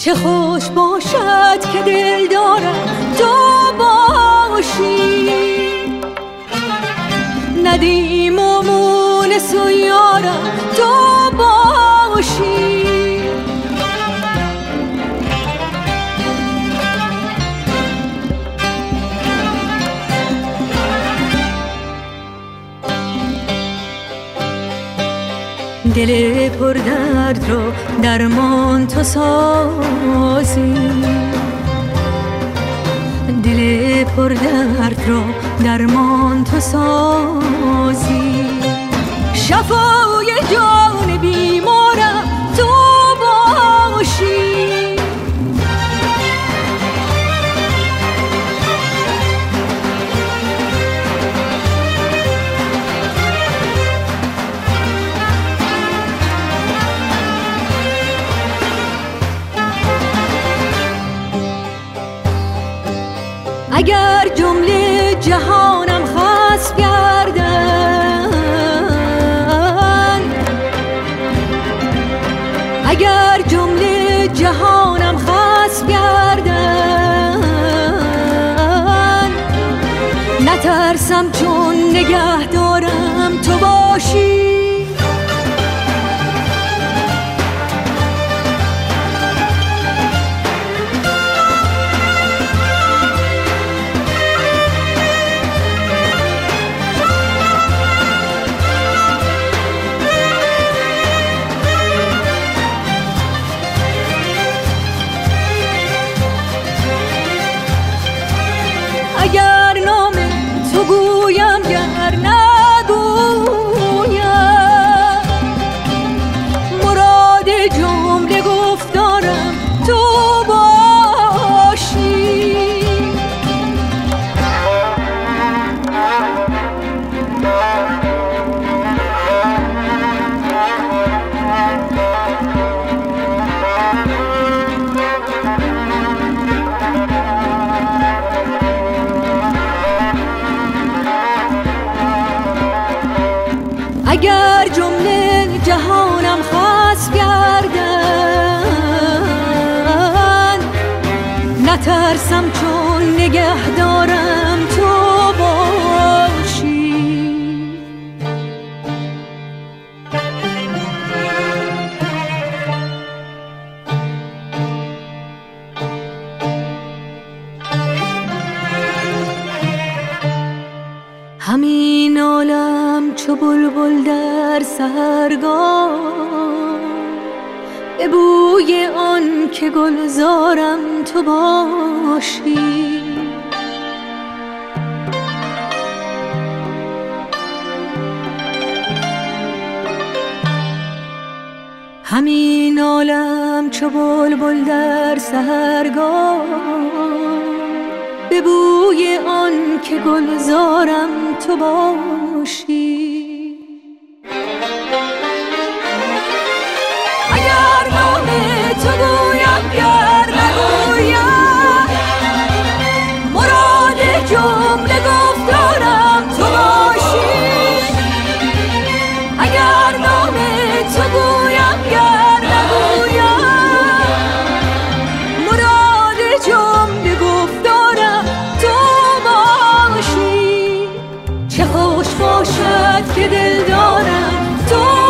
چه خوش باشد که دل دارم تو باشی، ندیم و مونس و یارم تو باشی. دل پر درد رو درمان تو سازی، دل پر درد رو درمان تو سازی، شفای جان بیمارم تو باشی. اگر جمله جهانم خسب گردن، اگر جمله جهانم خسب گردن، نترسم چون نگه دارم تو باشی. اگر نام تو گویم گر نگویم، مراد جمله گفتارم تو باشی. اگر جمله جهانم خسب گردن، نترسم چون نگه دارم تو باشی. همین عالم چو بلبل در سحرگاه، به بوی آن که گلزارم تو باشی. همین عالم چو بلبل در سحرگاه، به بوی آن که گلزارم تو باشی. اگر نام تو گویم گر نگویم، مراد جمله گفتارم تو باشی. اگر نام تو گویم گر نگویم، مراد جمله گفتارم تو باشی. چه خوش باشد که دل دارم تو